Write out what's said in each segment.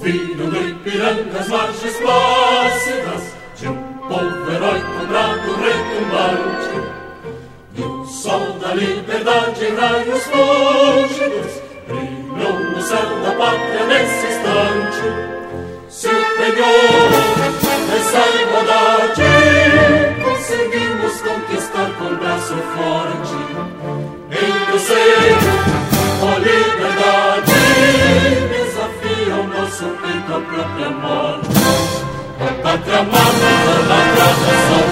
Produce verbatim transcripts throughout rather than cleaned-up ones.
Ouviram do Ipiranga as margens plácidas de um povo heróico, bravo, retumbante. E o sol da liberdade em raios fúlgidos brilhou no céu da pátria nesse instante. Se o penhor dessa igualdade conseguimos conquistar com braço forte, em teu seio, ó liberdade, desafia o nosso peito à própria morte. Ó pátria amada, idolatrada,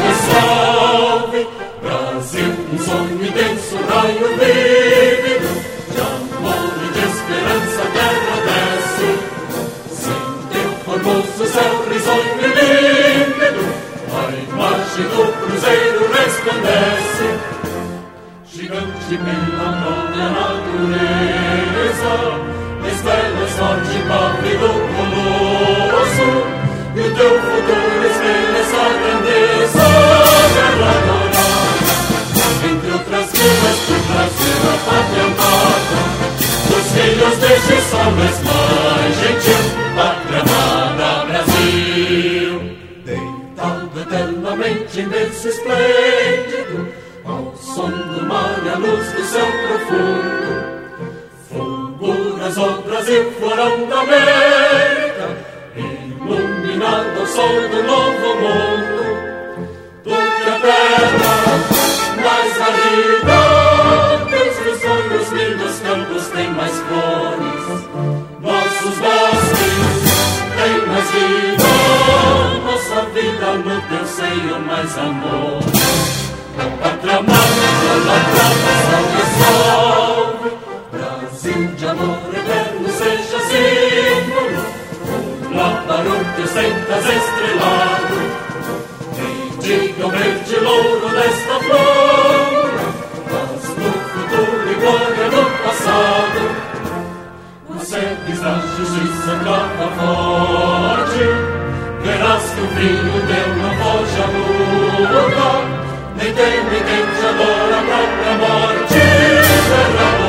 salve, salve, Brasil, um sonho imenso, raio vívido, de amor e de esperança a terra desce. Sem teu formoso céu risonho e límpido, a imagem do cruzeiro resplandece. Gigante pela própria natureza, desvela sorte pálido colosso, e o teu futuro espelha essa grandeza verdadeira. Entre outras vidas tu trazer a pátria amada, dos filhos deste sol mais gentil, pátria amada Brasil. Deitado eternamente em berço esplêndido, ao som do mar e à luz do céu profundo, fulguras, ó Brasil, florão da América, iluminado ao sol do novo mundo. Tu que a terra mais ardida, teus risonhos lindos campos têm mais flores, nossos bosques têm mais vida, nossa vida no teu seio mais amor. Pátria amada, idolatrada, salve, salve, Brasil de amor eterno seja símbolo, um labaruque ostentas estrelado. E diga o verde louro desta flor, mas no futuro e glória no passado, os sedes da justiça clama forte, verás que o brilho teu não foge à luta, nem teme quem te adora a própria morte.